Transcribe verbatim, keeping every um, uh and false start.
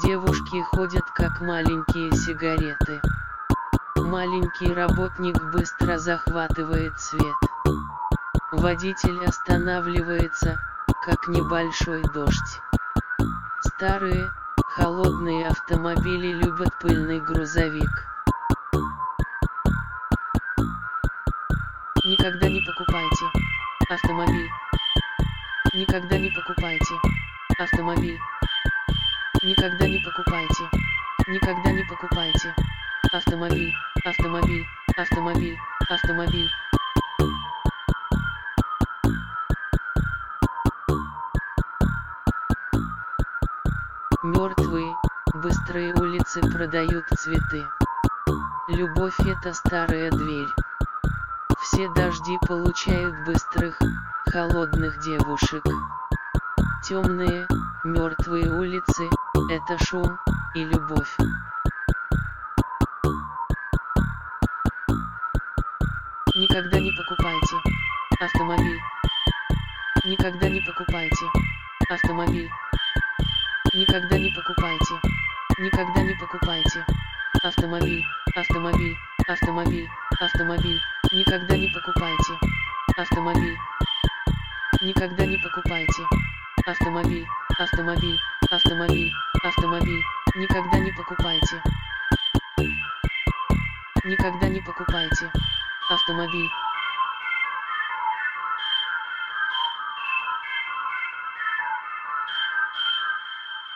Девушки ходят как маленькие сигареты. Маленький работник быстро захватывает свет. Водитель останавливается, как небольшой дождь. Старые, холодные автомобили любят пыльный грузовик. Никогда не покупайте автомобиль. Никогда не покупайте автомобиль. Никогда не покупайте. Никогда не покупайте автомобиль, автомобиль, автомобиль, автомобиль. Мертвые, быстрые улицы продают цветы. Любовь — это старая дверь. Все дожди получают быстрых, холодных девушек. Темные, мертвые улицы — это шум и любовь. Никогда не покупайте автомобиль. Никогда не покупайте автомобиль. Никогда не покупайте. Никогда не покупайте автомобиль, автомобиль, автомобиль, автомобиль. Никогда не покупайте автомобиль. Никогда не покупайте автомобиль, автомобиль, автомобиль, автомобиль. Никогда не покупайте. Никогда не покупайте автомобиль.